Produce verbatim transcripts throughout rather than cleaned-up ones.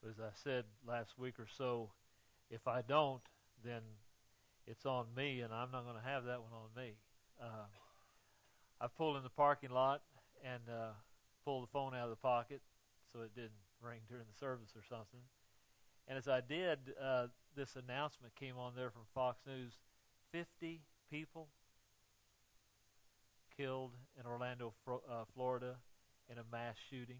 As I said last week or so, if I don't, then it's on me, and I'm not going to have that one on me. Uh, I pulled in the parking lot and uh, pulled the phone out of the pocket so it didn't ring during the service or something. And as I did, uh, this announcement came on there from Fox News. fifty people killed in Orlando, uh, Florida in a mass shooting.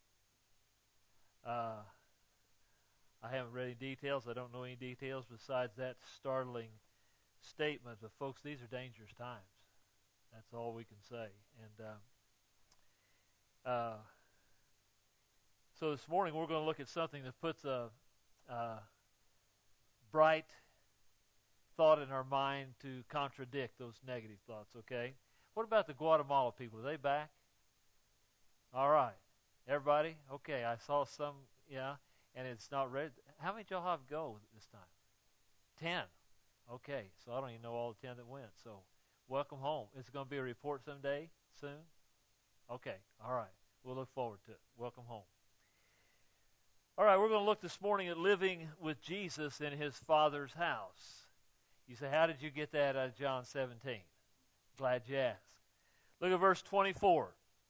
Uh, I haven't read any details. I don't know any details besides that startling statement. But folks, these are dangerous times. That's all we can say. And uh, uh, so this morning we're going to look at something that puts a, a bright thought in our mind to contradict those negative thoughts, okay? What about the Guatemala people? Are they back? All right. Everybody? Okay, I saw some, yeah, and it's not ready. How many did y'all have go this time? Ten. Okay, so I don't even know all the ten that went. So welcome home. Is it going to be a report someday, soon? Okay, all right. We'll look forward to it. Welcome home. All right, we're going to look this morning at living with Jesus in his Father's house. You say, how did you get that out of John seventeen? Glad you asked. Look at verse twenty-four.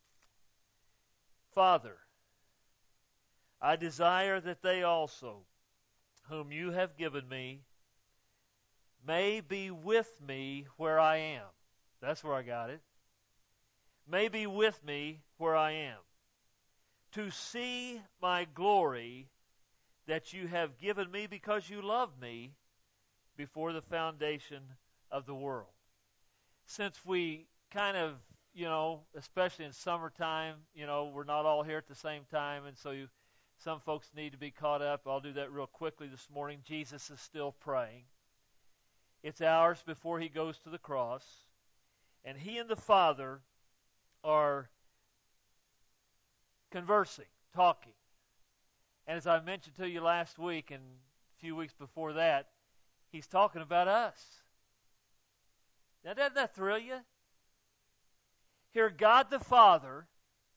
Father, I desire that they also, whom you have given me, may be with me where I am. That's where I got it. May be with me where I am, to see my glory that you have given me because you loved me before the foundation of the world. Since we kind of, you know, especially in summertime, you know, we're not all here at the same time, and so you, some folks need to be caught up. I'll do that real quickly this morning. Jesus is still praying. It's hours before he goes to the cross, and he and the Father are conversing, talking. And as I mentioned to you last week and a few weeks before that, he's talking about us. Now, doesn't that thrill you? Here, God the Father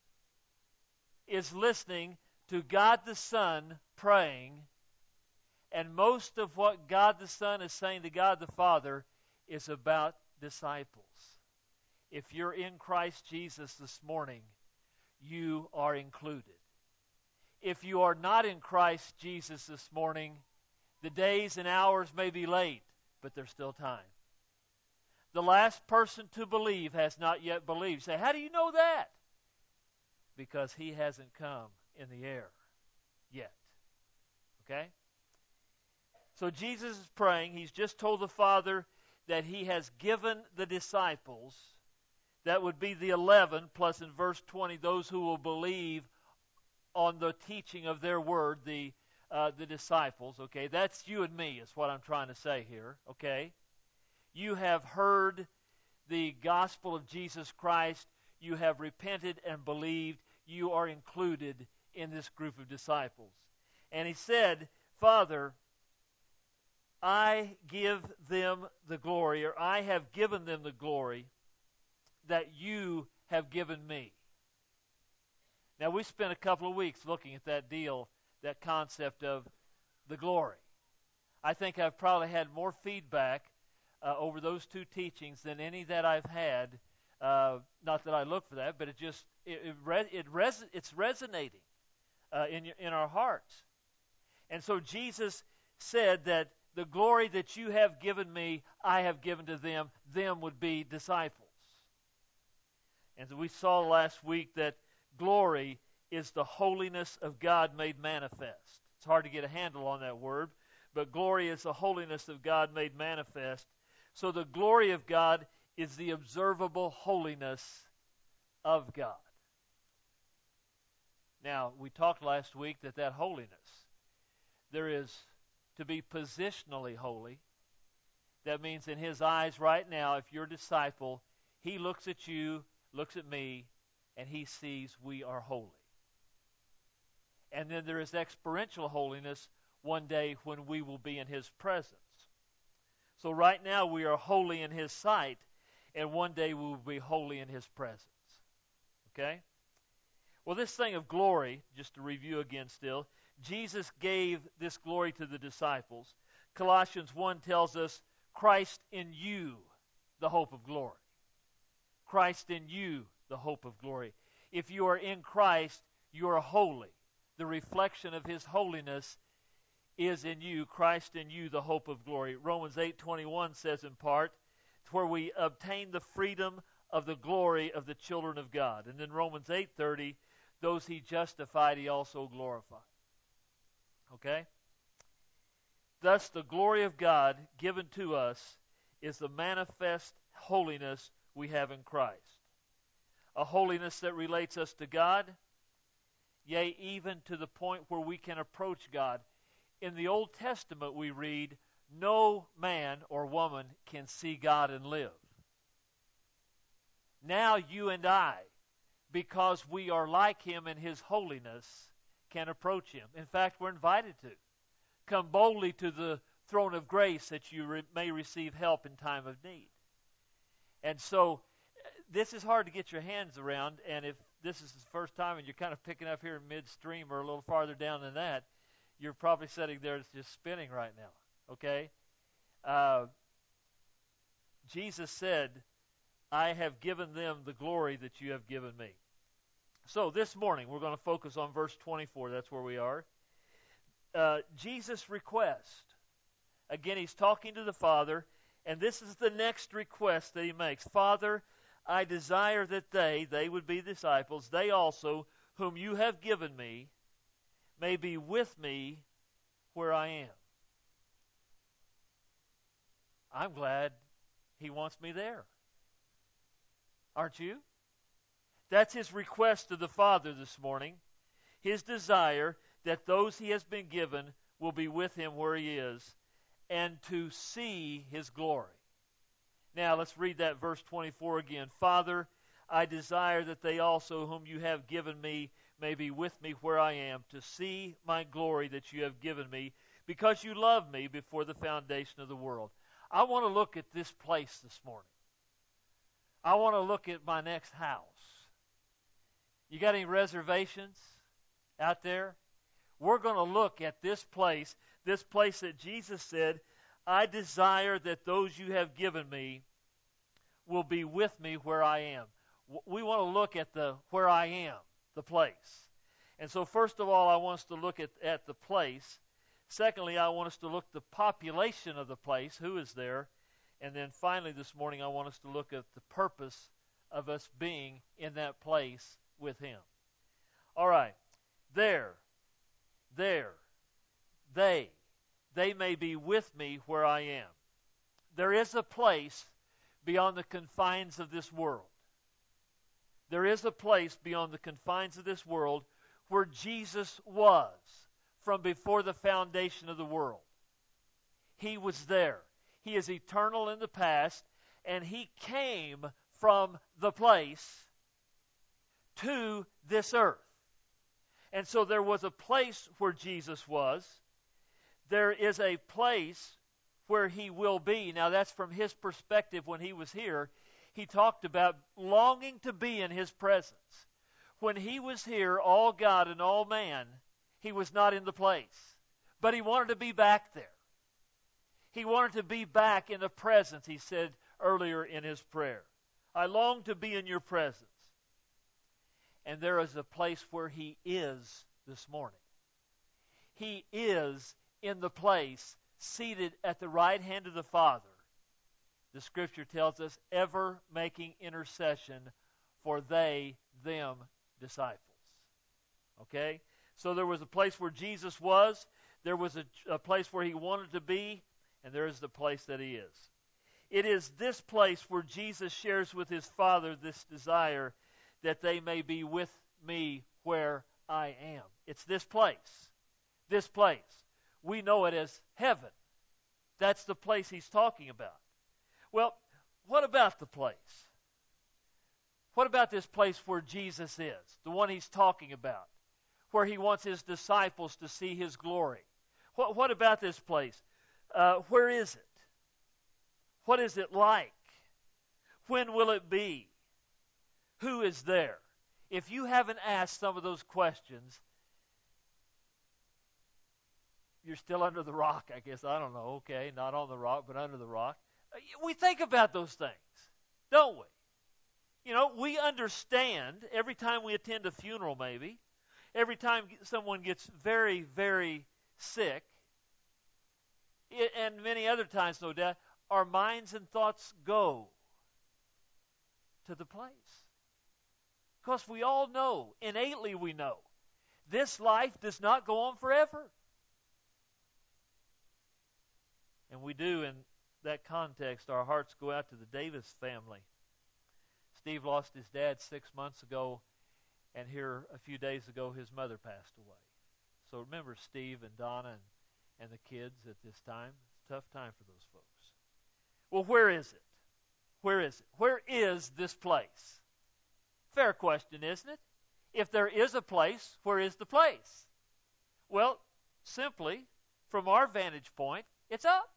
is listening to God the Son praying, and most of what God the Son is saying to God the Father is about disciples. If you're in Christ Jesus this morning, you are included. If you are not in Christ Jesus this morning, the days and hours may be late, but there's still time. The last person to believe has not yet believed. You say, how do you know that? Because he hasn't come in the air yet. Okay? So Jesus is praying. He's just told the Father that he has given the disciples, that would be the eleven, plus in verse twenty, those who will believe on the teaching of their word, the uh, the disciples. Okay? That's you and me is what I'm trying to say here. Okay? You have heard the gospel of Jesus Christ. You have repented and believed. You are included in this group of disciples. And he said, Father, I give them the glory, or I have given them the glory that you have given me. Now, we spent a couple of weeks looking at that deal, that concept of the glory. I think I've probably had more feedback Uh, over those two teachings than any that I've had. Uh, not that I look for that, but it just it, it, re- it res- it's resonating uh, in your, in our hearts. And so Jesus said that the glory that you have given me, I have given to them. Them would be disciples. And so we saw last week that glory is the holiness of God made manifest. It's hard to get a handle on that word, but glory is the holiness of God made manifest. So the glory of God is the observable holiness of God. Now, we talked last week that that holiness, there is to be positionally holy. That means in his eyes right now, if you're a disciple, he looks at you, looks at me, and he sees we are holy. And then there is experiential holiness one day when we will be in his presence. So right now we are holy in his sight, and one day we will be holy in his presence. Okay? Well, this thing of glory, just to review again still, Jesus gave this glory to the disciples. Colossians one tells us, Christ in you, the hope of glory. Christ in you, the hope of glory. If you are in Christ, you are holy. The reflection of His holiness is in you, Christ in you, the hope of glory. Romans eight twenty-one says in part, where we obtain the freedom of the glory of the children of God. And then Romans eight thirty, those He justified, He also glorified. Okay? Thus, the glory of God given to us is the manifest holiness we have in Christ. A holiness that relates us to God, yea, even to the point where we can approach God. In the Old Testament we read, no man or woman can see God and live. Now you and I, because we are like Him in His holiness, can approach Him. In fact, we're invited to. Come boldly to the throne of grace that you re- may receive help in time of need. And so, this is hard to get your hands around, and if this is the first time and you're kind of picking up here in midstream or a little farther down than that, you're probably sitting there it's just spinning right now, okay? Uh, Jesus said, I have given them the glory that you have given me. So this morning we're going to focus on verse twenty-four. That's where we are. Uh, Jesus' request. Again, He's talking to the Father, and this is the next request that He makes. Father, I desire that they, they would be disciples, they also, whom you have given me, may be with me where I am. I'm glad He wants me there. Aren't you? That's His request to the Father this morning. His desire that those He has been given will be with Him where He is and to see His glory. Now let's read that verse twenty-four again. Father, I desire that they also whom you have given me may be with me where I am, to see my glory that you have given me, because you loved me before the foundation of the world. I want to look at this place this morning. I want to look at my next house. You got any reservations out there? We're going to look at this place, this place that Jesus said, I desire that those you have given me will be with me where I am. We want to look at the where I am, the place. And so first of all, I want us to look at, at the place. Secondly, I want us to look at the population of the place, who is there. And then finally this morning, I want us to look at the purpose of us being in that place with Him. All right. There, there, they, they may be with me where I am. There is a place beyond the confines of this world. There is a place beyond the confines of this world where Jesus was from before the foundation of the world. He was there. He is eternal in the past, and He came from the place to this earth. And so there was a place where Jesus was. There is a place where He will be. Now that's from His perspective when He was here. He talked about longing to be in His presence. When He was here, all God and all man, He was not in the place. But He wanted to be back there. He wanted to be back in the presence, He said earlier in His prayer. I long to be in your presence. And there is a place where He is this morning. He is in the place seated at the right hand of the Father. The Scripture tells us, ever making intercession for they, them, disciples. Okay? So there was a place where Jesus was, there was a, a place where He wanted to be, and there is the place that He is. It is this place where Jesus shares with His Father this desire that they may be with me where I am. It's this place. This place. We know it as heaven. That's the place He's talking about. Well, what about the place? What about this place where Jesus is? The one He's talking about. Where He wants His disciples to see His glory. What, what about this place? Uh, where is it? What is it like? When will it be? Who is there? if you haven't asked some of those questions, you're still under the rock, I guess. I don't know. Okay, not on the rock, but under the rock. We think about those things, don't we? You know, we understand every time we attend a funeral, maybe, every time someone gets very, very sick, and many other times, no doubt, our minds and thoughts go to the place. Because we all know, innately we know, this life does not go on forever. And we do, in that context, our hearts go out to the Davis family. Steve lost his dad six months ago, and here a few days ago his mother passed away. So remember Steve and Donna and, and the kids at this time. It's a tough time for those folks. Well, where is it? Where is it? Where is this place? Fair question, isn't it? If there is a place, where is the place? Well, simply, from our vantage point, it's up.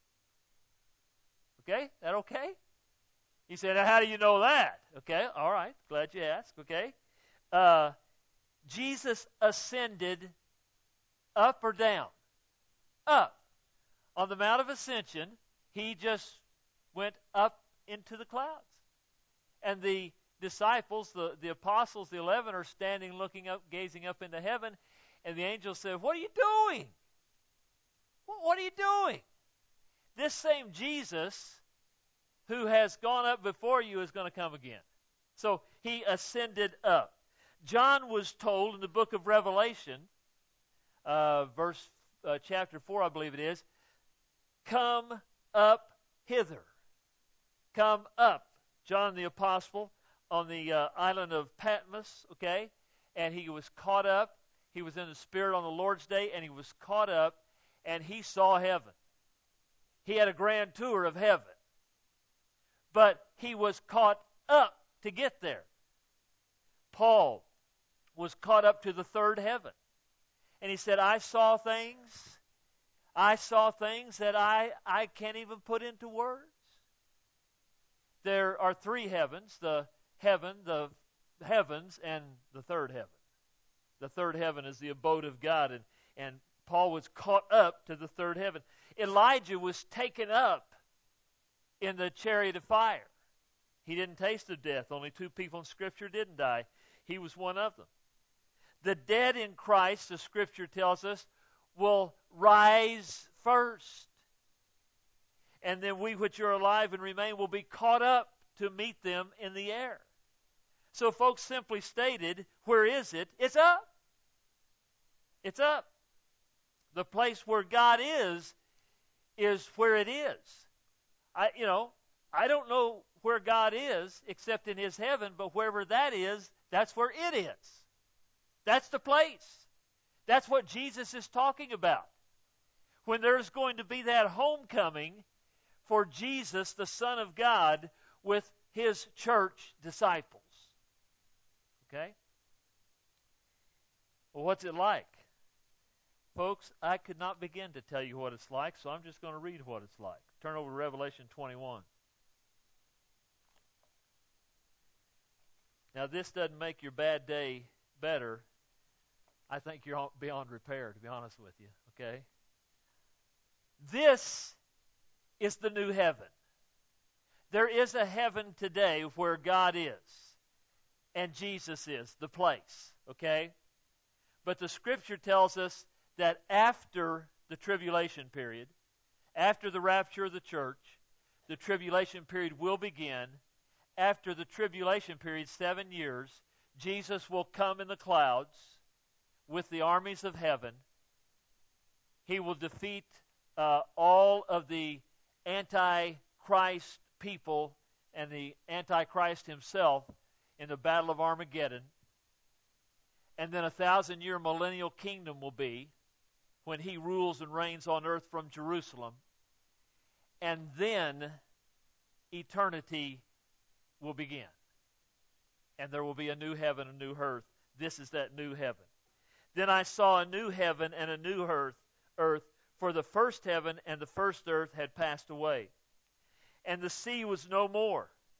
Okay? That okay? He said, how do you know that? Okay, all right. Glad you asked. Okay. Uh, Jesus ascended up or down? Up. On the Mount of Ascension, he just went up into the clouds. And the disciples, the, the apostles, the eleven, are standing looking up, gazing up into heaven. And the angel said, what are you doing? What, what are you doing? This same Jesus who has gone up before you is going to come again. So he ascended up. John was told in the book of Revelation, uh, verse uh, chapter four, I believe it is, come up hither. Come up. John the apostle on the uh, island of Patmos, okay, and he was caught up. He was in the Spirit on the Lord's day, and he was caught up, and he saw heaven. He had a grand tour of heaven. But he was caught up to get there. Paul was caught up to the third heaven. And he said, I saw things, I saw things that I, I can't even put into words. There are three heavens, the heaven, the heavens, and the third heaven. The third heaven is the abode of God, and, and Paul was caught up to the third heaven. Elijah was taken up in the chariot of fire. He didn't taste of death. Only two people in Scripture didn't die. He was one of them. The dead in Christ, the Scripture tells us, will rise first. And then we which are alive and remain will be caught up to meet them in the air. So folks, simply stated, where is it? It's up. It's up. The place where God is, is where it is. I, you know, I don't know where God is except in his heaven, but wherever that is, that's where it is. That's the place. That's what Jesus is talking about. When there's going to be that homecoming for Jesus, the Son of God, with his church disciples. Okay? Well, what's it like? Folks, I could not begin to tell you what it's like, so I'm just going to read what it's like. Turn over to Revelation twenty-one. Now, this doesn't make your bad day better. I think you're beyond repair, to be honest with you, okay? This is the new heaven. There is a heaven today where God is and Jesus is, the place, okay? But the Scripture tells us that after the tribulation period, after the rapture of the church, the tribulation period will begin. After the tribulation period, seven years, Jesus will come in the clouds with the armies of heaven. He will defeat uh, all of the anti-Christ people and the anti-Christ himself in the battle of Armageddon. And then a thousand-year millennial kingdom will be when he rules and reigns on earth from Jerusalem. And then eternity will begin. And there will be a new heaven, a new earth. This is that new heaven. Then I saw a new heaven and a new earth, earth, for the first heaven and the first earth had passed away. And the sea was no more.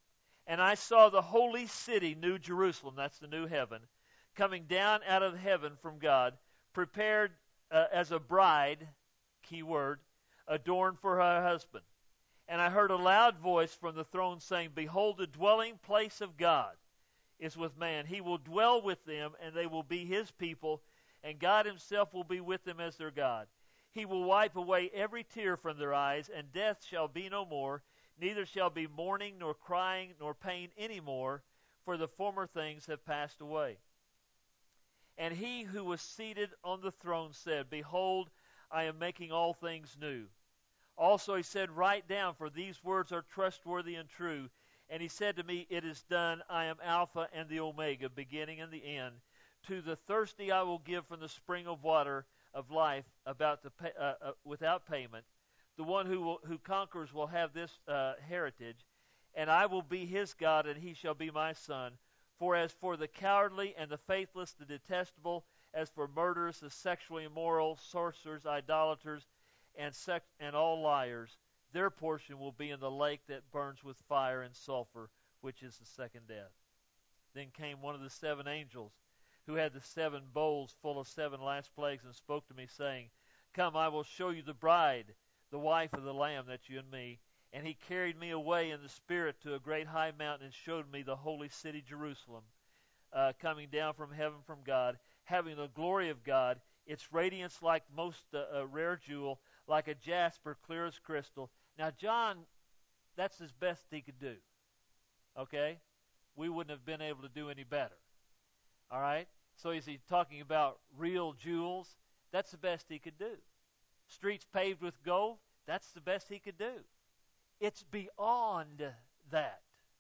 And I saw the holy city, New Jerusalem, that's the new heaven, coming down out of heaven from God, prepared uh, as a bride, key word, adorned for her husband. And I heard a loud voice from the throne saying, Behold, the dwelling place of God is with man. He will dwell with them, and they will be his people, and God himself will be with them as their God. He will wipe away every tear from their eyes, and death shall be no more. Neither shall be mourning, nor crying, nor pain any more, for the former things have passed away. And he who was seated on the throne said, Behold, I am making all things new. Also he said, Write down, for these words are trustworthy and true. And he said to me, It is done. I am Alpha and the Omega, beginning and the end. To the thirsty I will give from the spring of water of life about the pay, uh, uh, without payment. The one who will, who conquers will have this uh, heritage, and I will be his God, and he shall be my son. For as for the cowardly and the faithless, the detestable, as for murderers, the sexually immoral, sorcerers, idolaters, and sex, and all liars, their portion will be in the lake that burns with fire and sulfur, which is the second death. Then came one of the seven angels, who had the seven bowls full of seven last plagues, and spoke to me, saying, Come, I will show you the bride, the wife of the Lamb, that's you and me. And he carried me away in the Spirit to a great high mountain, and showed me the holy city Jerusalem, uh, coming down from heaven from God, having the glory of God, its radiance like most uh, uh, rare jewel, like a jasper, clear as crystal. Now, John, that's as best he could do. Okay? We wouldn't have been able to do any better. All right? So is he talking about real jewels? That's the best he could do. Streets paved with gold? That's the best he could do. It's beyond that.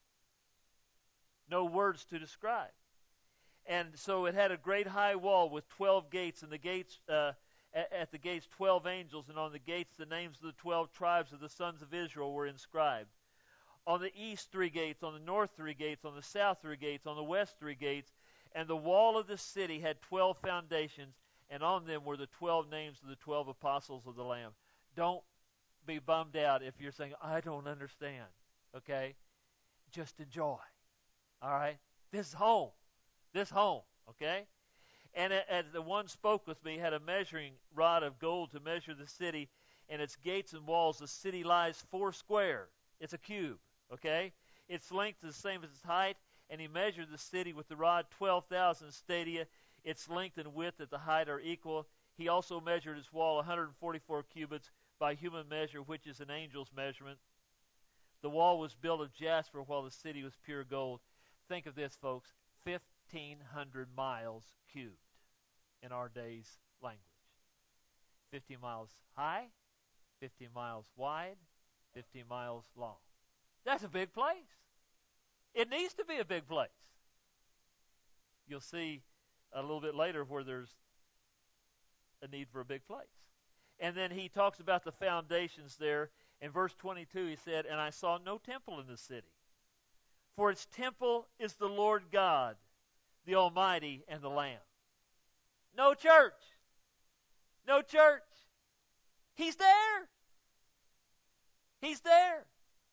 No words to describe. And so it had a great high wall with twelve gates, and the gates uh, at, at the gates twelve angels, and on the gates the names of the twelve tribes of the sons of Israel were inscribed. On the east three gates, on the north three gates, on the south three gates, on the west three gates, and the wall of the city had twelve foundations, and on them were the twelve names of the twelve apostles of the Lamb. Don't be bummed out if you're saying, I don't understand. Okay? Just enjoy. All right? This is home. This home. Okay? And as the one spoke with me, had a measuring rod of gold to measure the city, and its gates and walls. The city lies four square. It's a cube. Okay? Its length is the same as its height, and he measured the city with the rod twelve thousand stadia. Its length and width at the height are equal. He also measured its wall one hundred forty-four cubits by human measure, which is an angel's measurement. The wall was built of jasper, while the city was pure gold. Think of this, folks. fifteen hundred miles cubed in our day's language. fifteen miles high, fifteen miles wide, fifteen miles long. That's a big place. It needs to be a big place. You'll see a little bit later where there's a need for a big place. And then he talks about the foundations there. In verse twenty-two, he said, And I saw no temple in the city, for its temple is the Lord God, the Almighty, and the Lamb. No church. No church. He's there. He's there.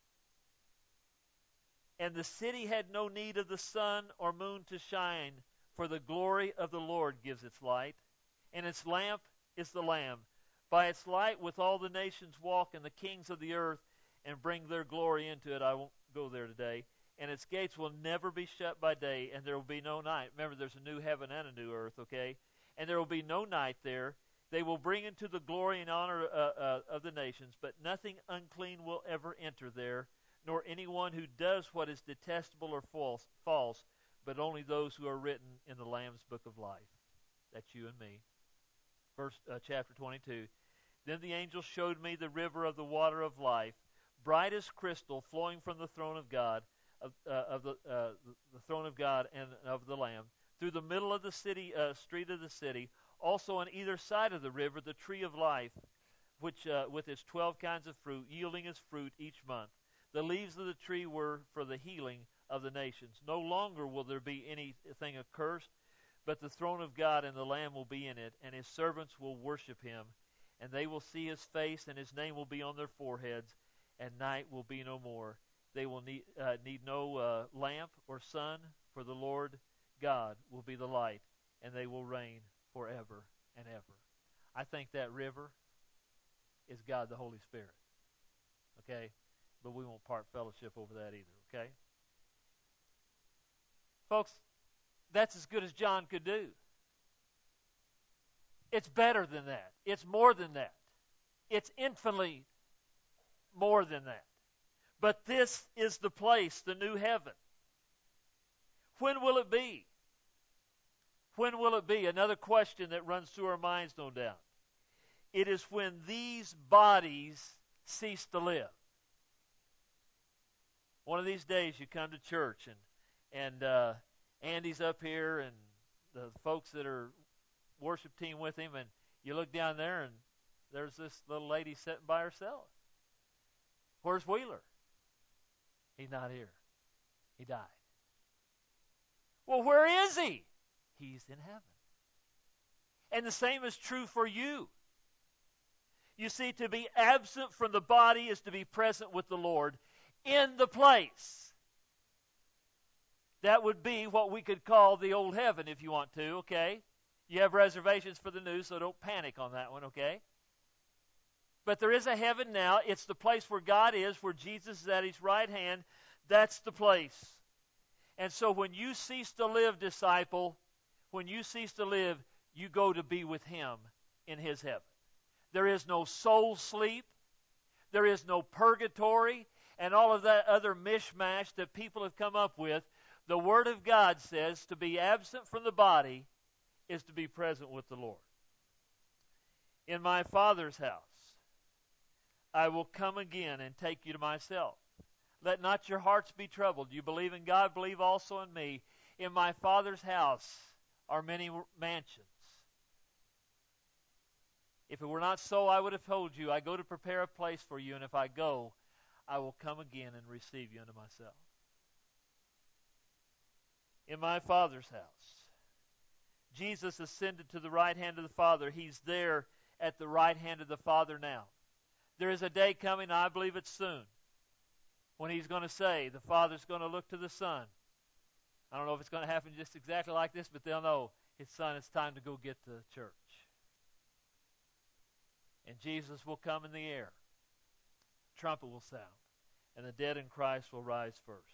And the city had no need of the sun or moon to shine, for the glory of the Lord gives its light, and its lamp is the Lamb. By its light with all the nations walk, and the kings of the earth, and bring their glory into it. I won't go there today. And its gates will never be shut by day, and there will be no night. Remember, there's a new heaven and a new earth, okay? And there will be no night there. They will bring into the glory and honor uh, uh, of the nations, but nothing unclean will ever enter there, nor anyone who does what is detestable or false, false, but only those who are written in the Lamb's book of life. That's you and me. Verse uh, chapter twenty-two. Then the angel showed me the river of the water of life, bright as crystal, flowing from the throne of God, of, uh, of the, uh, the throne of God and of the Lamb, through the middle of the city, uh, street of the city. Also on either side of the river, the tree of life, which uh, with its twelve kinds of fruit, yielding its fruit each month. The leaves of the tree were for the healing of the nations. No longer will there be anything accursed, but the throne of God and the Lamb will be in it, and his servants will worship him. And they will see his face, and his name will be on their foreheads, and night will be no more. They will need, uh, need no uh, lamp or sun, for the Lord God will be the light, and they will reign forever and ever. I think that river is God the Holy Spirit. Okay? But we won't part fellowship over that either. Okay? Folks, that's as good as John could do. It's better than that. It's more than that. It's infinitely more than that. But this is the place, the new heaven. When will it be? When will it be? Another question that runs through our minds, no doubt. It is when these bodies cease to live. One of these days you come to church and and uh, Andy's up here and the folks that are worship team with him, and you look down there and there's this little lady sitting by herself. Where's Wheeler? He's not here. He died. Well, where is he? He's in heaven. And the same is true for you. You see, to be absent from the body is to be present with the Lord in the place. That would be what we could call the old heaven if you want to, okay? You have reservations for the new, so don't panic on that one, okay? But there is a heaven now. It's the place where God is, where Jesus is at his right hand. That's the place. And so when you cease to live, disciple, when you cease to live, you go to be with him in his heaven. There is no soul sleep. There is no purgatory and all of that other mishmash that people have come up with. The Word of God says to be absent from the body is to be present with the Lord. In my Father's house, I will come again and take you to myself. Let not your hearts be troubled. You believe in God, believe also in me. In my Father's house are many mansions. If it were not so, I would have told you, I go to prepare a place for you, and if I go, I will come again and receive you unto myself. In my Father's house, Jesus ascended to the right hand of the Father. He's there at the right hand of the Father now. There is a day coming, I believe it's soon, when he's going to say, the Father's going to look to the Son. I don't know if it's going to happen just exactly like this, but they'll know, his Son, it's time to go get the church. And Jesus will come in the air. Trumpet will sound. And the dead in Christ will rise first.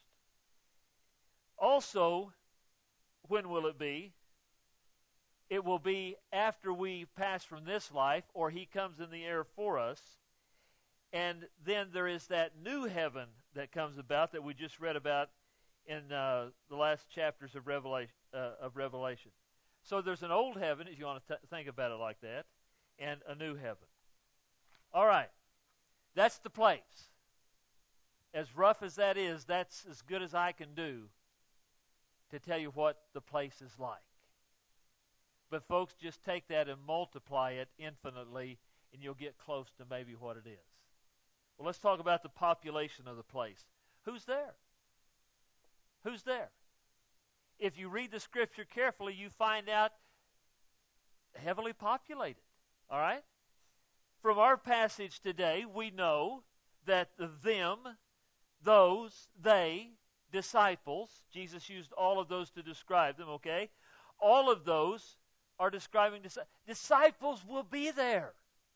Also, when will it be? It will be after we pass from this life, or he comes in the air for us. And then there is that new heaven that comes about that we just read about in uh, the last chapters of Revelation, uh, of Revelation. So there's an old heaven, if you want to t- think about it like that, and a new heaven. All right. That's the place. As rough as that is, that's as good as I can do to tell you what the place is like. But folks, just take that and multiply it infinitely, and you'll get close to maybe what it is. Well, let's talk about the population of the place. Who's there? Who's there? If you read the Scripture carefully, you find out heavily populated. All right? From our passage today, we know that the them, those, they, disciples, Jesus used all of those to describe them, okay? All of those are describing dis- disciples will be there.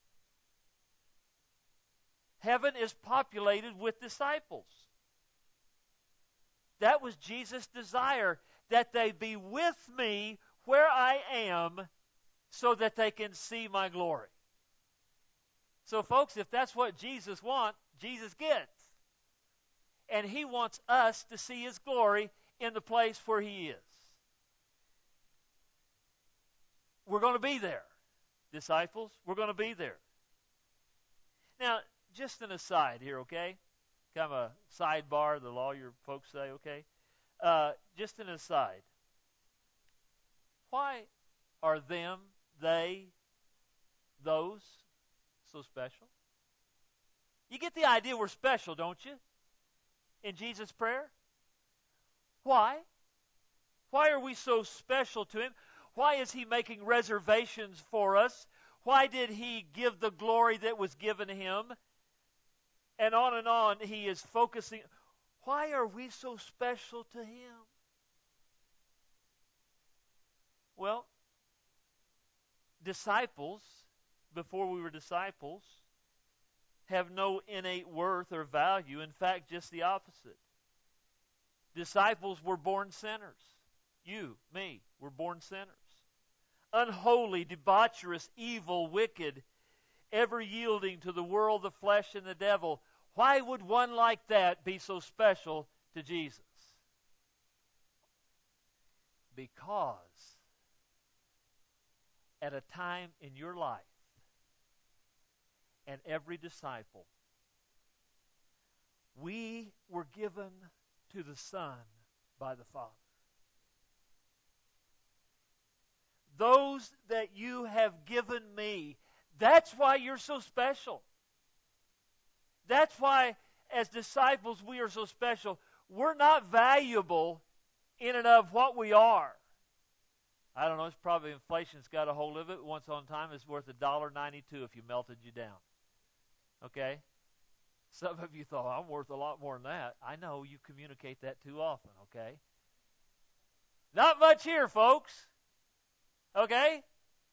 Heaven is populated with disciples. That was Jesus' desire, that they be with me where I am so that they can see my glory. So, folks, if that's what Jesus wants, Jesus gets. And he wants us to see his glory in the place where he is. We're going to be there, disciples. We're going to be there. Now, just an aside here, okay? Kind of a sidebar, the lawyer folks say, okay? Uh, just an aside. Why are them, they, those so special? You get the idea we're special, don't you? In Jesus' prayer? Why? Why are we so special to him? Why is he making reservations for us? Why did he give the glory that was given him? And on and on, he is focusing. Why are we so special to Him? Well, disciples, before we were disciples, have no innate worth or value. In fact, just the opposite. Disciples were born sinners. You, me, were born sinners. Unholy, debaucherous, evil, wicked, ever yielding to the world, the flesh, and the devil. Why would one like that be so special to Jesus? Because at a time in your life, and every disciple, we were given to the Son by the Father. Those that you have given me, that's why you're so special. That's why, as disciples, we are so special. We're not valuable in and of what we are. I don't know, it's probably inflation's got a hold of it. Once on time, it's worth one dollar ninety-two if you melted you down. Okay? Some of you thought, I'm worth a lot more than that. I know you communicate that too often, okay? Not much here, folks. Okay?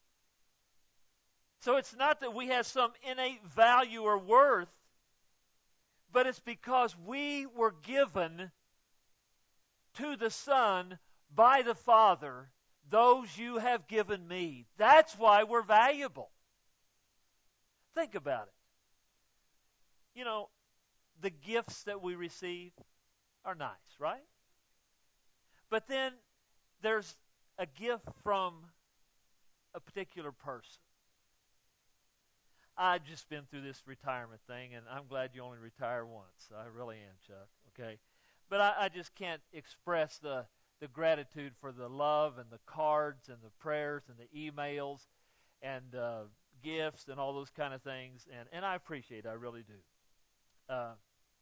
So it's not that we have some innate value or worth, but it's because we were given to the Son by the Father, those you have given me. That's why we're valuable. Think about it. You know, the gifts that we receive are nice, right? But then there's a gift from a particular person. I've just been through this retirement thing, and I'm glad you only retire once. I really am, Chuck, okay? But I, I just can't express the, the gratitude for the love and the cards and the prayers and the emails and uh, gifts and all those kind of things, and, and I appreciate it. I really do. Uh,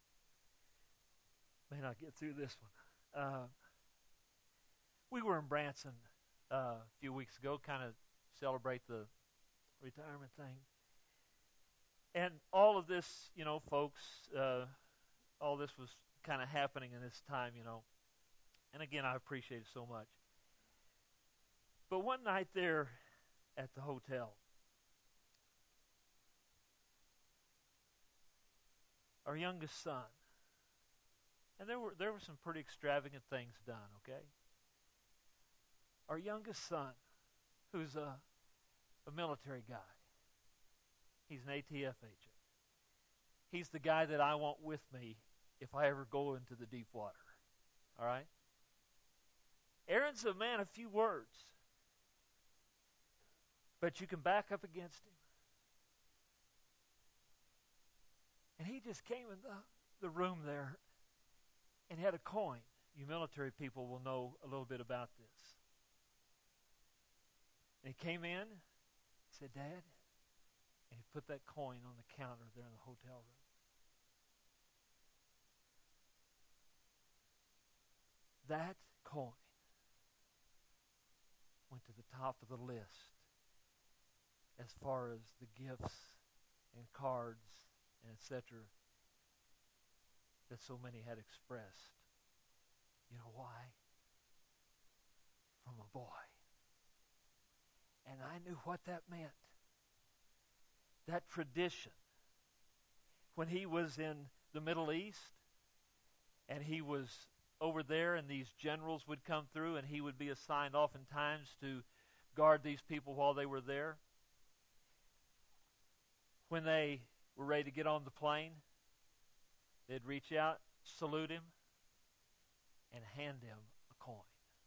may not get through this one. Uh, we were in Branson uh, a few weeks ago, kind of celebrate the retirement thing. And all of this, you know, folks, uh, all this was kind of happening in this time, you know. And again, I appreciate it so much. But one night there at the hotel, our youngest son, and there were there were some pretty extravagant things done, okay? Our youngest son, who's a, a military guy, he's an A T F agent. He's the guy that I want with me if I ever go into the deep water, all right? Aaron's a man of few words, but you can back up against him. And he just came in the, the room there and had a coin. You military people will know a little bit about this. And he came in, said, Dad, and he put that coin on the counter there in the hotel room. That coin went to the top of the list as far as the gifts and cards and et cetera that so many had expressed. You know why? From a boy. And I knew what that meant. That tradition. When he was in the Middle East and he was over there and these generals would come through and he would be assigned oftentimes to guard these people while they were there. When they were ready to get on the plane, they'd reach out, salute him, and hand him a coin.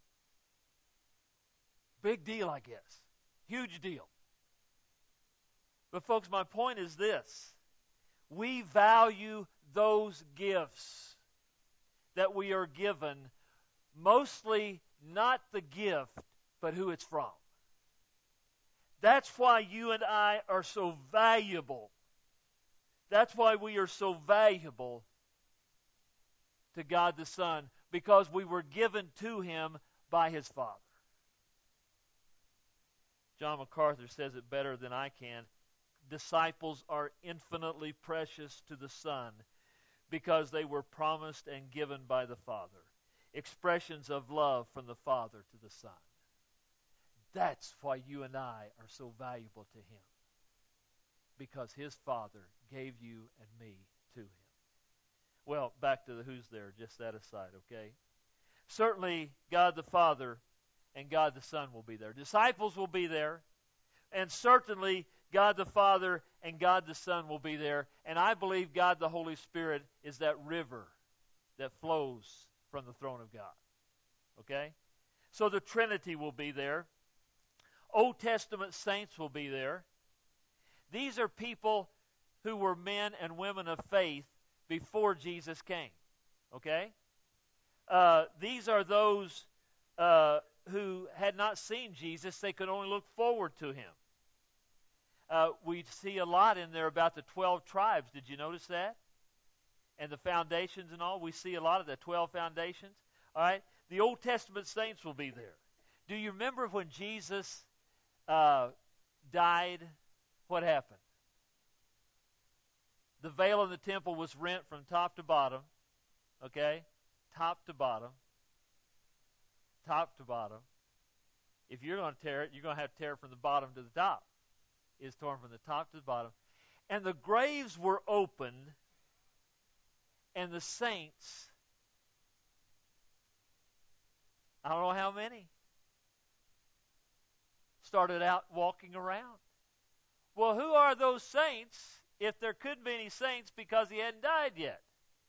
Big deal, I guess. Huge deal. But folks, my point is this. We value those gifts that we are given, mostly not the gift, but who it's from. That's why you and I are so valuable. That's why we are so valuable to God the Son, because we were given to Him by His Father. John MacArthur says it better than I can. Disciples are infinitely precious to the Son because they were promised and given by the Father. Expressions of love from the Father to the Son. That's why you and I are so valuable to Him. Because His Father gave you and me to Him. Well, back to the who's there, just that aside, okay? Certainly, God the Father and God the Son will be there. Disciples will be there. And certainly, God the Father and God the Son will be there. And I believe God the Holy Spirit is that river that flows from the throne of God. Okay? So the Trinity will be there. Old Testament saints will be there. These are people who were men and women of faith before Jesus came. Okay? Uh, these are those uh, who had not seen Jesus. They could only look forward to Him. Uh, we see a lot in there about the twelve tribes. Did you notice that? And the foundations and all. We see a lot of the twelve foundations. All right? The Old Testament saints will be there. Do you remember when Jesus uh, died? What happened? The veil in the temple was rent from top to bottom. Okay? Top to bottom. Top to bottom. If you're going to tear it, you're going to have to tear it from the bottom to the top. It's torn from the top to the bottom. And the graves were opened, and the saints, I don't know how many, started out walking around. Well, who are those saints if there couldn't be any saints because He hadn't died yet?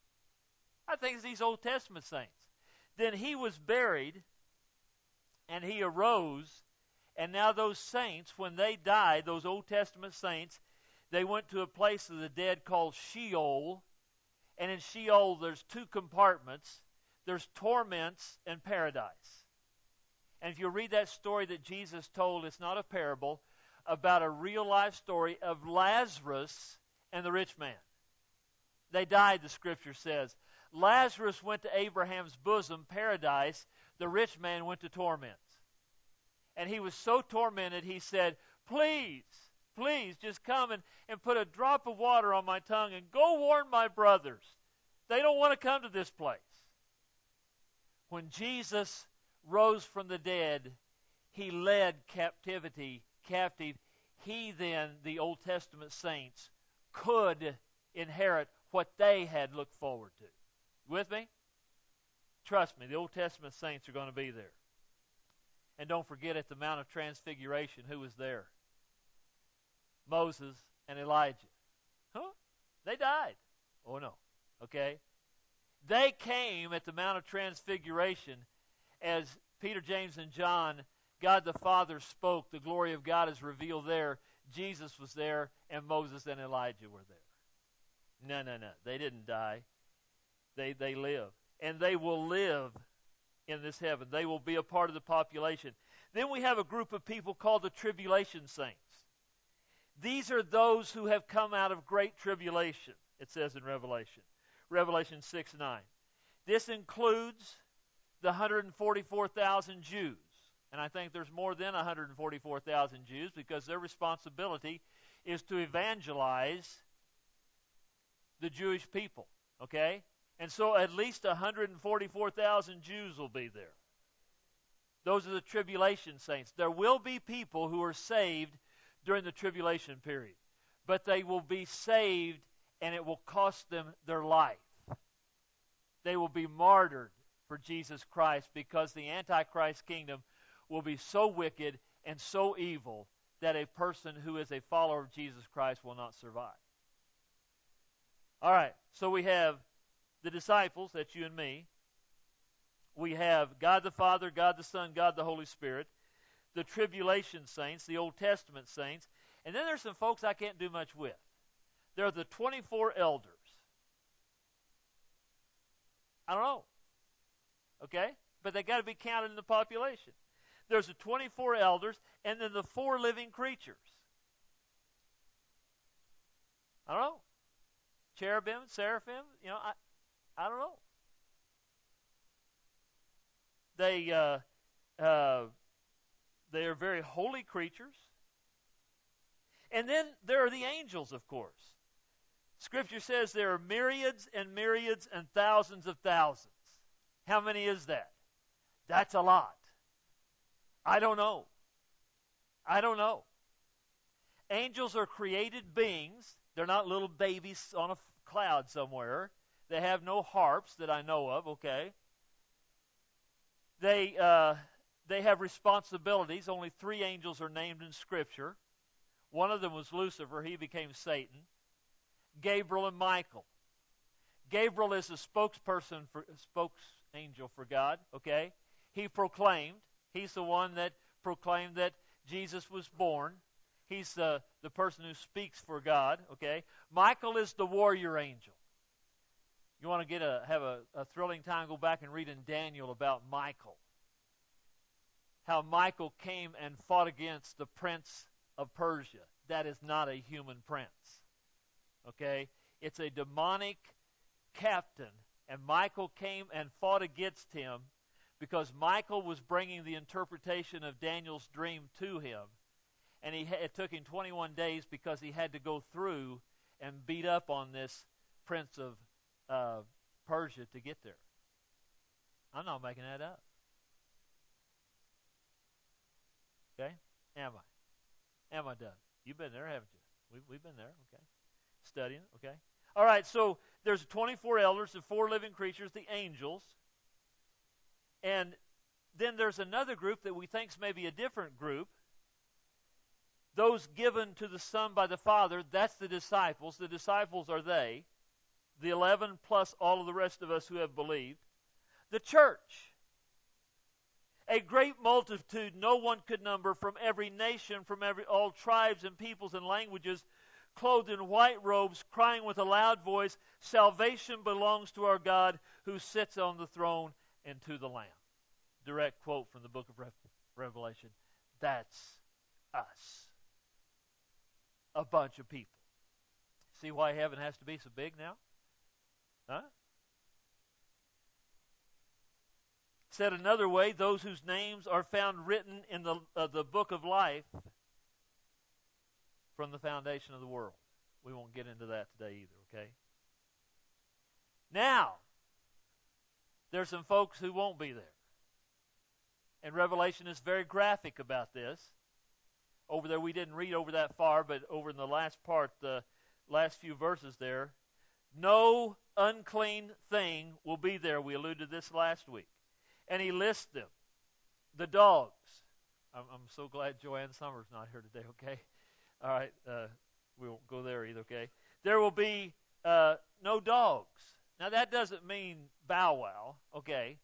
I think it's these Old Testament saints. Then He was buried, and He arose, and now those saints, when they died, those Old Testament saints, they went to a place of the dead called Sheol. And in Sheol, there's two compartments. There's torments and paradise. And if you read that story that Jesus told, it's not a parable, about a real-life story of Lazarus and the rich man. They died, the Scripture says. Lazarus went to Abraham's bosom, paradise. The rich man went to torments. And he was so tormented, he said, please, please, just come and, and put a drop of water on my tongue and go warn my brothers. They don't want to come to this place. When Jesus rose from the dead, He led captivity captive. He then, the Old Testament saints, could inherit what they had looked forward to. With me? Trust me, the Old Testament saints are going to be there. And don't forget, at the Mount of Transfiguration, who was there? Moses and Elijah. Huh? They died. Oh, no. Okay? They came at the Mount of Transfiguration as Peter, James, and John, God the Father spoke. The glory of God is revealed there. Jesus was there, and Moses and Elijah were there. No, no, no. They didn't die. They, they live. And they will live in this heaven. They will be a part of the population. Then we have a group of people called the tribulation saints. These are those who have come out of great tribulation, it says in Revelation. Revelation six nine. This includes the one hundred forty-four thousand Jews. And I think there's more than one hundred forty-four thousand Jews because their responsibility is to evangelize the Jewish people. Okay? And so at least one hundred forty-four thousand Jews will be there. Those are the tribulation saints. There will be people who are saved during the tribulation period. But they will be saved and it will cost them their life. They will be martyred for Jesus Christ because the Antichrist kingdom will be so wicked and so evil that a person who is a follower of Jesus Christ will not survive. All right, so we have the disciples, that's you and me. We have God the Father, God the Son, God the Holy Spirit. The tribulation saints, the Old Testament saints. And then there's some folks I can't do much with. There are the twenty-four elders. I don't know. Okay? But they got to be counted in the population. There's the twenty-four elders, and then the four living creatures. I don't know. Cherubim, seraphim, you know, I, I don't know. They, uh, uh, they are very holy creatures. And then there are the angels, of course. Scripture says there are myriads and myriads and thousands of thousands. How many is that? That's a lot. I don't know. I don't know. Angels are created beings. They're not little babies on a cloud somewhere. They have no harps that I know of, okay? They, uh, they have responsibilities. Only three angels are named in Scripture. One of them was Lucifer. He became Satan. Gabriel and Michael. Gabriel is a spokesperson, for spokes angel for God, okay? He proclaimed. He's the one that proclaimed that Jesus was born. He's the, the person who speaks for God, okay? Michael is the warrior angel. You want to get a have a, a thrilling time, go back and read in Daniel about Michael. How Michael came and fought against the prince of Persia. That is not a human prince. Okay? It's a demonic captain, and Michael came and fought against him because Michael was bringing the interpretation of Daniel's dream to him. And he it took him twenty-one days because he had to go through and beat up on this prince of uh, Persia to get there. I'm not making that up. Okay? Am I? Am I done? You've been there, haven't you? We, we've been there, okay? Studying, okay? All right, so there's twenty-four elders, the four living creatures, the angels. And then there's another group that we think is maybe a different group. Those given to the Son by the Father, that's the disciples. The disciples are they. The eleven plus all of the rest of us who have believed. The church. A great multitude no one could number, from every nation, from every all tribes and peoples and languages, clothed in white robes, crying with a loud voice, "Salvation belongs to our God who sits on the throne and to the Lamb." Direct quote from the book of Revelation. That's us. A bunch of people. See why heaven has to be so big now? Huh? Said another way, those whose names are found written in the uh, the book of life from the foundation of the world. We won't get into that today either, okay? Now, there's some folks who won't be there. And Revelation is very graphic about this. Over there, we didn't read over that far, but over in the last part, the last few verses there, no unclean thing will be there. We alluded to this last week. And he lists them. The dogs. I'm, I'm so glad Joanne Summers not here today, okay? All right, uh, we won't go there either, okay? There will be uh, no dogs. Now, that doesn't mean bow wow, okay?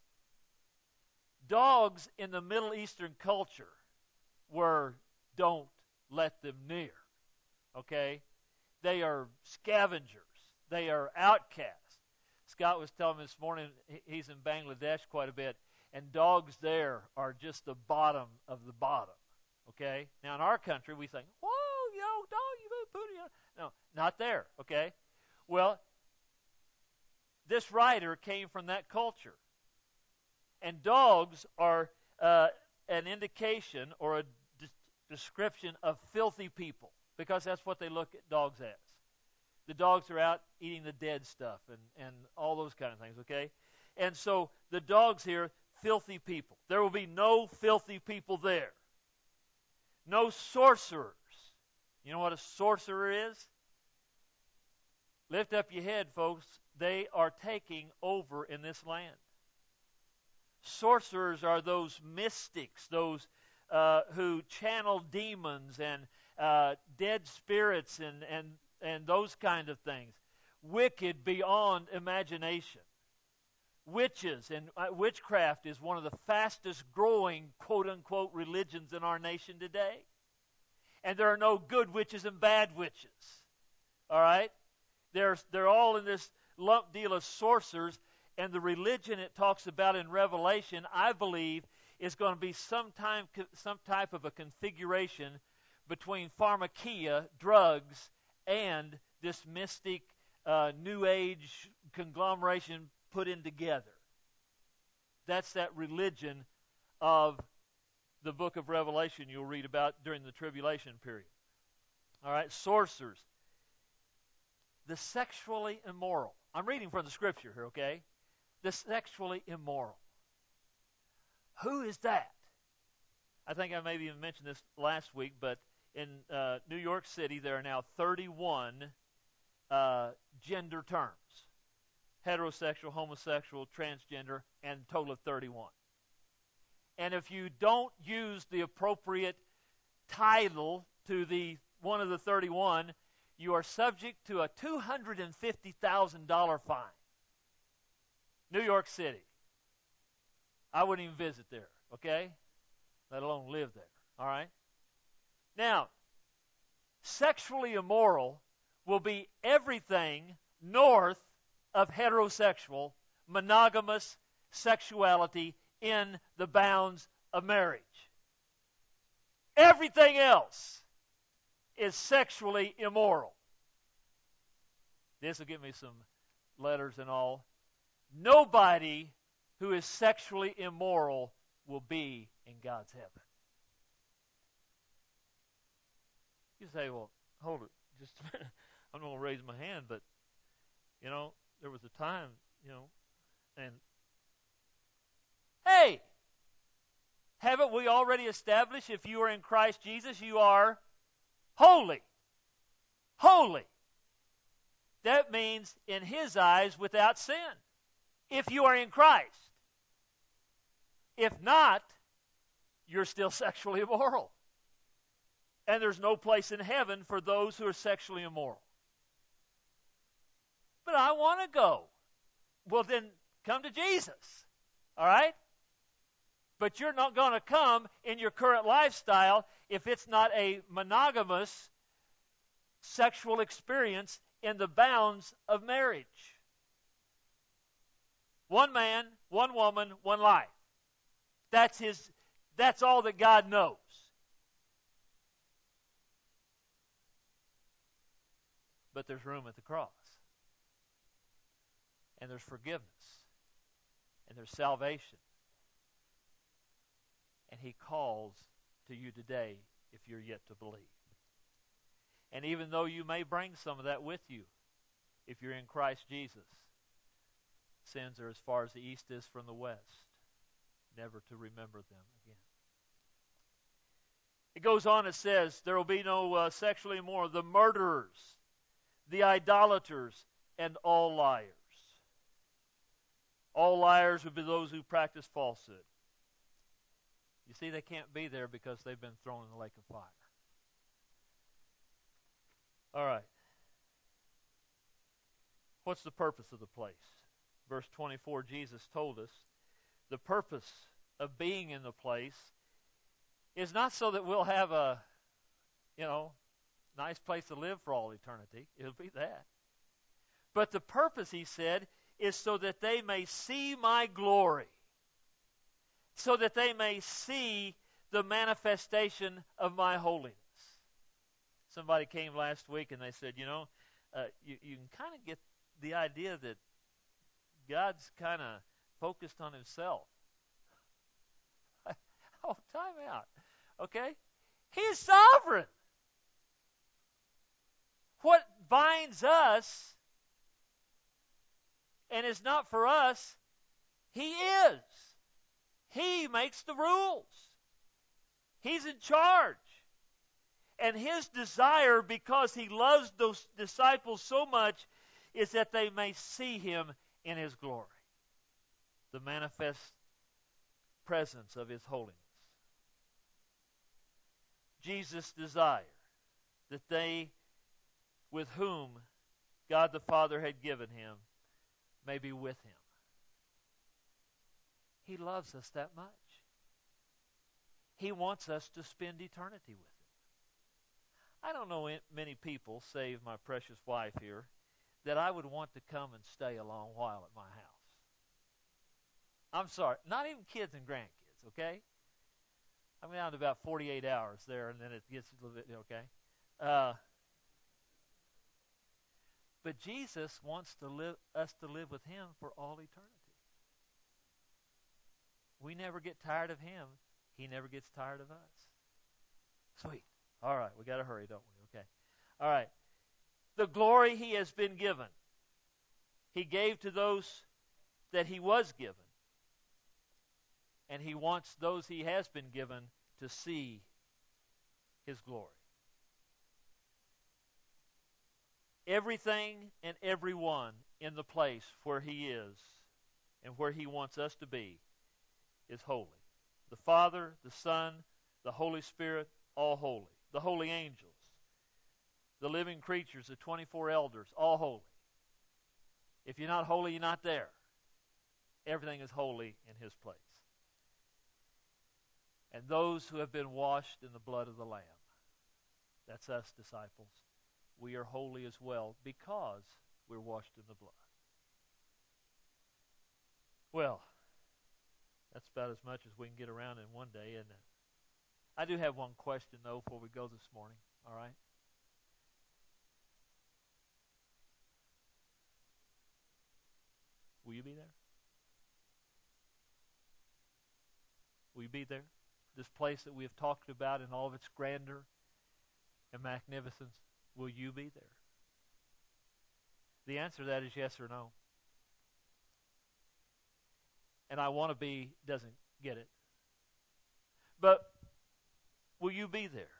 Dogs in the Middle Eastern culture were don't let them near, okay? They are scavengers. They are outcasts. Scott was telling me this morning he's in Bangladesh quite a bit, and dogs there are just the bottom of the bottom, okay? Now, in our country, we think, whoa, yo, dog, you put it. No, not there, okay? Well, this writer came from that culture. And dogs are uh, an indication or a de- description of filthy people, because that's what they look at dogs as. The dogs are out eating the dead stuff and, and all those kind of things, okay? And so the dogs here, filthy people. There will be no filthy people there. No sorcerers. You know what a sorcerer is? Lift up your head, folks. They are taking over in this land. Sorcerers are those mystics, those uh, who channel demons and uh, dead spirits and, and, and those kind of things. Wicked beyond imagination. Witches and uh, witchcraft is one of the fastest growing, quote-unquote, religions in our nation today. And there are no good witches and bad witches. All right? They're, they're all in this lump deal of sorcerers. And the religion it talks about in Revelation, I believe, is going to be some, time, some type of a configuration between pharmakia, drugs, and this mystic uh, New Age conglomeration put in together. That's that religion of the book of Revelation you'll read about during the tribulation period. All right, sorcerers. the sexually immoral. I'm reading from the scripture here, okay? The sexually immoral. Who is that? I think I maybe even mentioned this last week, but in uh, New York City, there are now thirty-one uh, gender terms. Heterosexual, homosexual, transgender, and a total of thirty-one. And if you don't use the appropriate title to the one of the thirty-one, you are subject to a two hundred fifty thousand dollars fine. New York City. I wouldn't even visit there, okay? Let alone live there, all right? Now, sexually immoral will be everything north of heterosexual, monogamous sexuality in the bounds of marriage. Everything else is sexually immoral. This will give me some letters and all. Nobody who is sexually immoral will be in God's heaven. You say, well, hold it. Just a minute. I'm not going to raise my hand, but, you know, there was a time, you know, and, hey, haven't we already established if you are in Christ Jesus, you are holy? Holy. That means in His eyes without sin, if you are in Christ. If not, you're still sexually immoral. And there's no place in heaven for those who are sexually immoral. But I want to go. Well, then come to Jesus. All right? But you're not going to come in your current lifestyle if it's not a monogamous sexual experience in the bounds of marriage. One man, one woman, one life. That's his. That's all that God knows. But there's room at the cross. And there's forgiveness. And there's salvation. And He calls to you today if you're yet to believe. And even though you may bring some of that with you, if you're in Christ Jesus, sins are as far as the east is from the west, never to remember them again. It goes on, it says, there will be no uh, sexually immoral, the murderers, the idolaters, and all liars. All liars would be those who practice falsehood. You see, they can't be there because they've been thrown in the lake of fire. All right. What's the purpose of the place? Verse twenty-four, Jesus told us the purpose of being in the place is not so that we'll have a, you know, nice place to live for all eternity. It'll be that. But the purpose, He said, is so that they may see my glory. So that they may see the manifestation of my holiness. Somebody came last week and they said, you know, uh, you, you can kind of get the idea that God's kind of focused on Himself. Oh, time out. Okay? He's sovereign. What binds us and is not for us, He is. He makes the rules. He's in charge. And His desire, because He loves those disciples so much, is that they may see Him in His glory. The manifest presence of His holiness. Jesus' desire that they with whom God the Father had given Him may be with Him. He loves us that much. He wants us to spend eternity with Him. I don't know many people, save my precious wife here, that I would want to come and stay a long while at my house. I'm sorry, not even kids and grandkids, okay? I'm down to about forty-eight hours there, and then it gets a little bit, okay? Uh, but Jesus wants to live, us to live with Him for all eternity. We never get tired of Him. He never gets tired of us. Sweet. All right, we got to hurry, don't we? Okay. All right. The glory he has been given, he gave to those that he was given. And he wants those he has been given to see his glory. Everything and everyone in the place where he is and where he wants us to be is holy. The Father, the Son, the Holy Spirit, all holy. The holy angels, the living creatures, the twenty-four elders, all holy. If you're not holy, you're not there. Everything is holy in his place. And those who have been washed in the blood of the Lamb, that's us, disciples. We are holy as well because we're washed in the blood. Well, that's about as much as we can get around in one day, isn't it? I do have one question, though, before we go this morning. All right? Will you be there? Will you be there? This place that we have talked about in all of its grandeur and magnificence, will you be there? The answer to that is yes or no. And I want to be doesn't get it. But will you be there?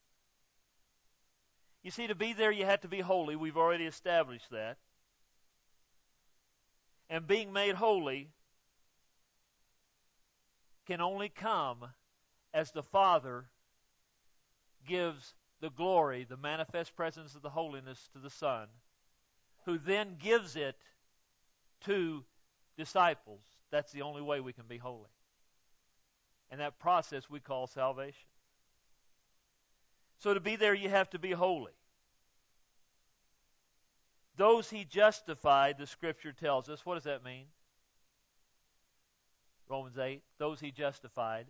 You see, to be there, you have to be holy. We've already established that. And being made holy can only come as the Father gives the glory, the manifest presence of the holiness to the Son, who then gives it to disciples. That's the only way we can be holy. And that process we call salvation. So to be there, you have to be holy. Those he justified, the Scripture tells us. What does that mean? Romans eight. Those he justified.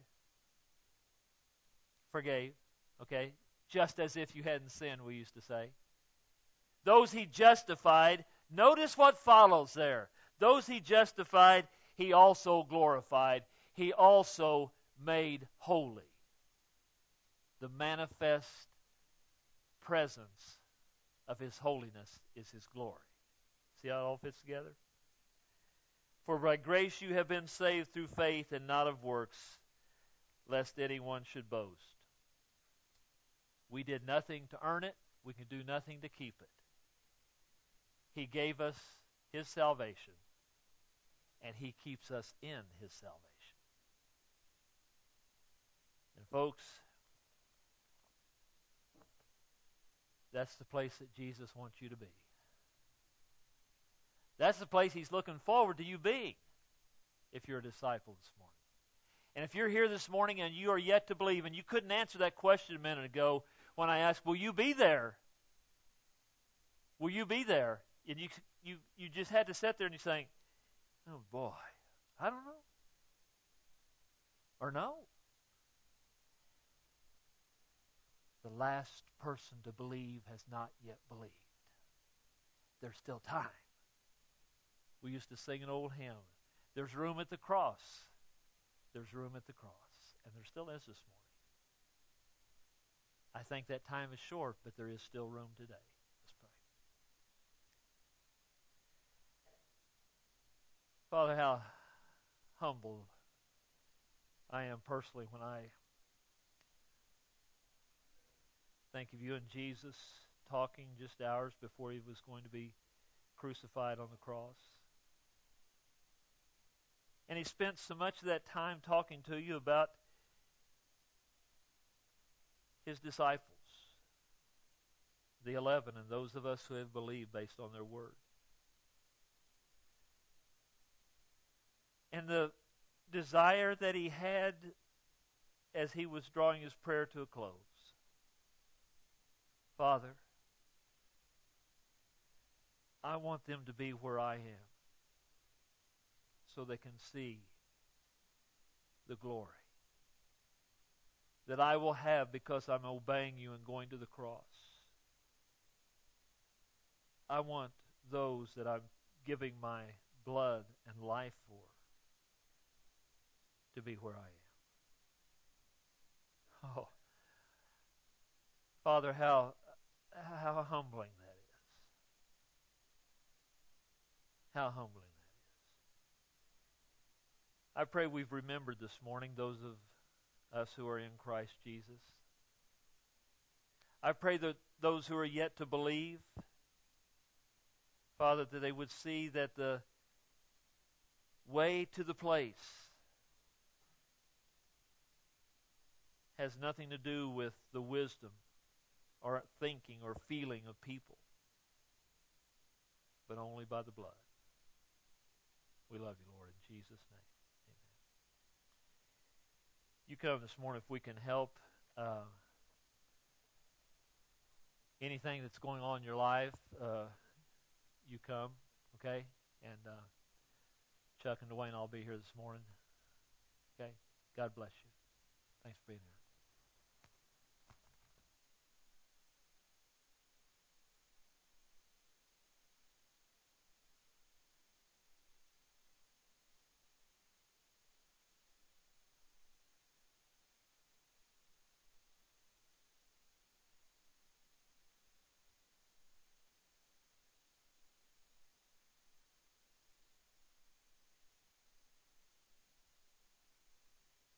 Forgave. Okay? Just as if you hadn't sinned, we used to say. Those he justified. Notice what follows there. Those he justified, he also glorified. He also made holy. The manifest presence of his holiness is his glory. See how it all fits together? For by grace you have been saved through faith, and not of works, lest anyone should boast. We did nothing to earn it. We can do nothing to keep it. He gave us his salvation, and he keeps us in his salvation. And folks, that's the place that Jesus wants you to be. That's the place he's looking forward to you being if you're a disciple this morning. And if you're here this morning and you are yet to believe, and you couldn't answer that question a minute ago when I asked, will you be there? Will you be there? And you you you just had to sit there and you're saying, oh boy, I don't know. Or no. The last person to believe has not yet believed. There's still time. We used to sing an old hymn. There's room at the cross. There's room at the cross. And there still is this morning. I think that time is short, but there is still room today. Let's pray. Father, how humble I am personally when I think of you and Jesus talking just hours before he was going to be crucified on the cross. And he spent so much of that time talking to you about his disciples, the eleven, and those of us who have believed based on their word. And the desire that he had as he was drawing his prayer to a close. Father, I want them to be where I am so they can see the glory that I will have because I'm obeying you and going to the cross. I want those that I'm giving my blood and life for to be where I am. Oh, Father, how how humbling that is. How humbling that is. I pray we've remembered this morning, those of us who are in Christ Jesus. I pray that those who are yet to believe, Father, that they would see that the way to the place has nothing to do with the wisdom or thinking or feeling of people, but only by the blood. We love you, Lord, in Jesus' name. Amen. You come this morning if we can help uh, anything that's going on in your life. Uh, you come, okay? And uh, Chuck and Dwayne, I'll be here this morning. Okay? God bless you. Thanks for being here.